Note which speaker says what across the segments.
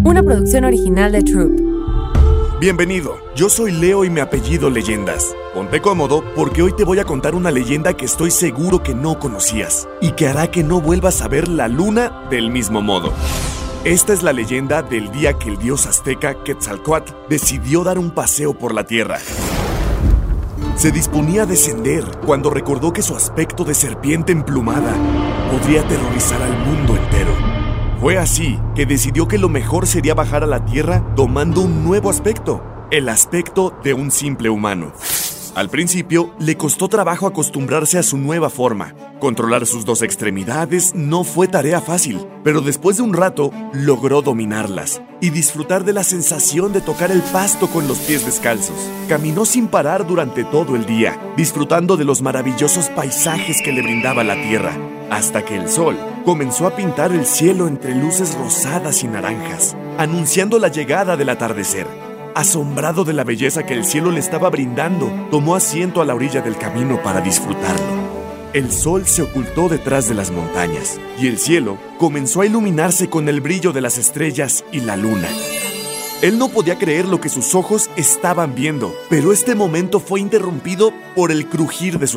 Speaker 1: Una producción original de Troop.
Speaker 2: Bienvenido, yo soy Leo y mi apellido Leyendas. Ponte cómodo porque hoy te voy a contar una leyenda que estoy seguro que no conocías y que hará que no vuelvas a ver la luna del mismo modo. Esta es la leyenda del día que el dios azteca Quetzalcóatl decidió dar un paseo por la tierra. Se disponía a descender cuando recordó que su aspecto de serpiente emplumada podría aterrorizar al mundo entero. Fue así que decidió que lo mejor sería bajar a la tierra tomando un nuevo aspecto, el aspecto de un simple humano. Al principio, le costó trabajo acostumbrarse a su nueva forma. Controlar sus dos extremidades no fue tarea fácil, pero después de un rato, logró dominarlas y disfrutar de la sensación de tocar el pasto con los pies descalzos. Caminó sin parar durante todo el día, disfrutando de los maravillosos paisajes que le brindaba la tierra, hasta que el sol comenzó a pintar el cielo entre luces rosadas y naranjas, anunciando la llegada del atardecer. Asombrado de la belleza que el cielo le estaba brindando, tomó asiento a la orilla del camino para disfrutarlo. El sol se ocultó detrás de las montañas y el cielo comenzó a iluminarse con el brillo de las estrellas y la luna. Él no podía creer lo que sus ojos estaban viendo, pero este momento fue interrumpido por el crujir de su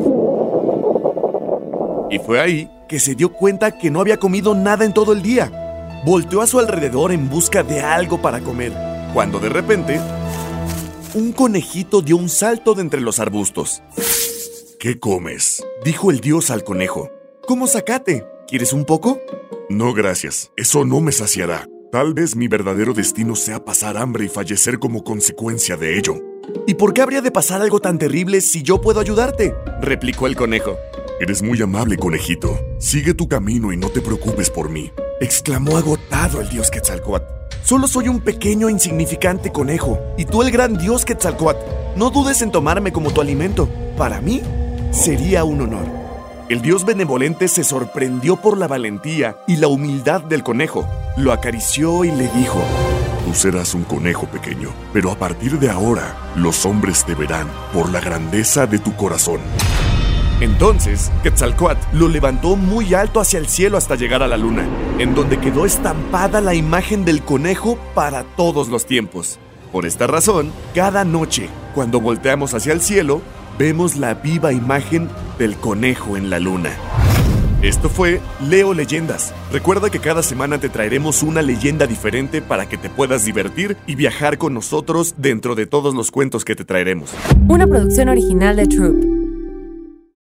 Speaker 2: estómago. Y fue ahí que se dio cuenta que no había comido nada en todo el día. Volteó a su alrededor en busca de algo para comer, cuando de repente, un conejito dio un salto de entre los arbustos.
Speaker 3: ¿Qué comes?,
Speaker 2: dijo el dios al conejo. Como zacate. ¿Quieres un poco?
Speaker 3: No, gracias. Eso no me saciará. Tal vez mi verdadero destino sea pasar hambre y fallecer como consecuencia de ello.
Speaker 2: ¿Y por qué habría de pasar algo tan terrible si yo puedo ayudarte?, replicó el conejo.
Speaker 3: Eres muy amable, conejito. Sigue tu camino y no te preocupes por mí,
Speaker 2: exclamó agotado el dios Quetzalcóatl. Solo soy un pequeño e insignificante conejo, y tú el gran dios Quetzalcóatl. No dudes en tomarme como tu alimento. Para mí, sería un honor. El dios benevolente se sorprendió por la valentía y la humildad del conejo. Lo acarició y le dijo:
Speaker 3: tú serás un conejo pequeño, pero a partir de ahora, los hombres te verán por la grandeza de tu corazón.
Speaker 2: Entonces, Quetzalcóatl lo levantó muy alto hacia el cielo hasta llegar a la luna, en donde quedó estampada la imagen del conejo para todos los tiempos. Por esta razón, cada noche, cuando volteamos hacia el cielo, vemos la viva imagen del conejo en la luna. Esto fue Leo Leyendas. Recuerda que cada semana te traeremos una leyenda diferente para que te puedas divertir y viajar con nosotros dentro de todos los cuentos que te traeremos.
Speaker 1: Una producción original de Troop.